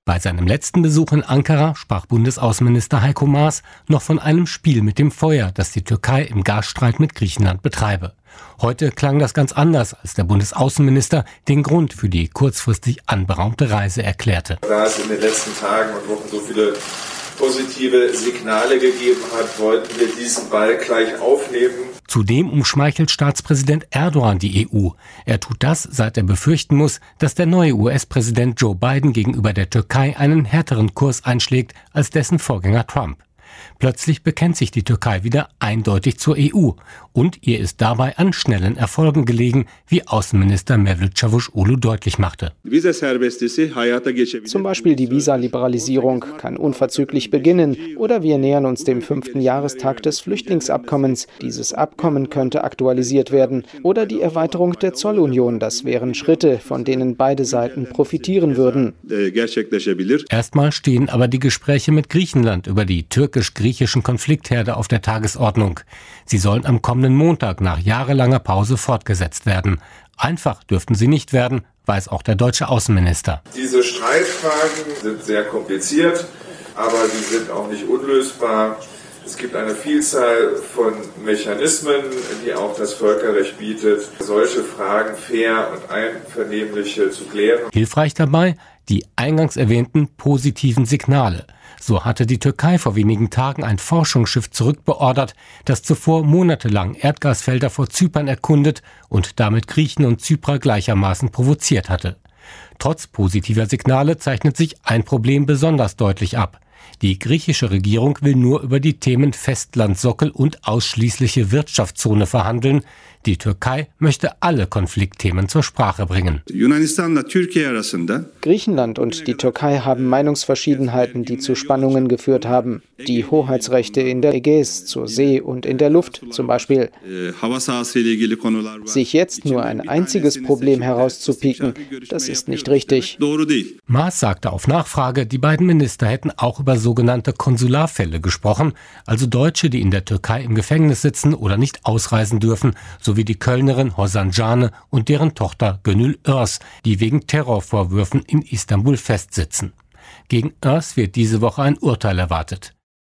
Bei seinem letzten Besuch in Ankara sprach Bundesaußenminister Heiko Maas noch von einem Spiel mit dem Feuer, das die Türkei im Gasstreit mit Griechenland betreibe. Heute klang das ganz anders, als der Bundesaußenminister den Grund für die kurzfristig anberaumte Reise erklärte. Da es in den letzten Tagen und Wochen so viele positive Signale gegeben hat, wollten wir diesen Ball gleich aufnehmen. Zudem umschmeichelt Staatspräsident Erdogan die EU. Er tut das, seit er befürchten muss, dass der neue US-Präsident Joe Biden gegenüber der Türkei einen härteren Kurs einschlägt als dessen Vorgänger Trump. Plötzlich bekennt sich die Türkei wieder eindeutig zur EU und ihr ist dabei an schnellen Erfolgen gelegen, wie Außenminister Mevlüt Çavuşoğlu deutlich machte. Zum Beispiel die Visaliberalisierung kann unverzüglich beginnen oder wir nähern uns dem 5. Jahrestag des Flüchtlingsabkommens. Dieses Abkommen könnte aktualisiert werden oder die Erweiterung der Zollunion. Das wären Schritte, von denen beide Seiten profitieren würden. Erstmal stehen aber die Gespräche mit Griechenland über die türkisch-griechischen Konfliktherde auf der Tagesordnung. Sie sollen am kommenden Montag nach jahrelanger Pause fortgesetzt werden. Einfach dürften sie nicht werden, weiß auch der deutsche Außenminister. Diese Streitfragen sind sehr kompliziert, aber sie sind auch nicht unlösbar. Es gibt eine Vielzahl von Mechanismen, die auch das Völkerrecht bietet, solche Fragen fair und einvernehmlich zu klären. Hilfreich dabei die eingangs erwähnten positiven Signale. So hatte die Türkei vor wenigen Tagen ein Forschungsschiff zurückbeordert, das zuvor monatelang Erdgasfelder vor Zypern erkundet und damit Griechen und Zyprer gleichermaßen provoziert hatte. Trotz positiver Signale zeichnet sich ein Problem besonders deutlich ab. Die griechische Regierung will nur über die Themen Festlandsockel und ausschließliche Wirtschaftszone verhandeln. Die Türkei möchte alle Konfliktthemen zur Sprache bringen. Griechenland und die Türkei haben Meinungsverschiedenheiten, die zu Spannungen geführt haben. Die Hoheitsrechte in der Ägäis, zur See und in der Luft zum Beispiel. Sich jetzt nur ein einziges Problem herauszupieken, das ist nicht richtig. Maas sagte auf Nachfrage, die beiden Minister hätten auch über sogenannte Konsularfälle gesprochen, also Deutsche, die in der Türkei im Gefängnis sitzen oder nicht ausreisen dürfen, sowie die Kölnerin Hosan Cane und deren Tochter Gönül Örs, die wegen Terrorvorwürfen in Istanbul festsitzen. Gegen Örs wird diese Woche ein Urteil erwartet.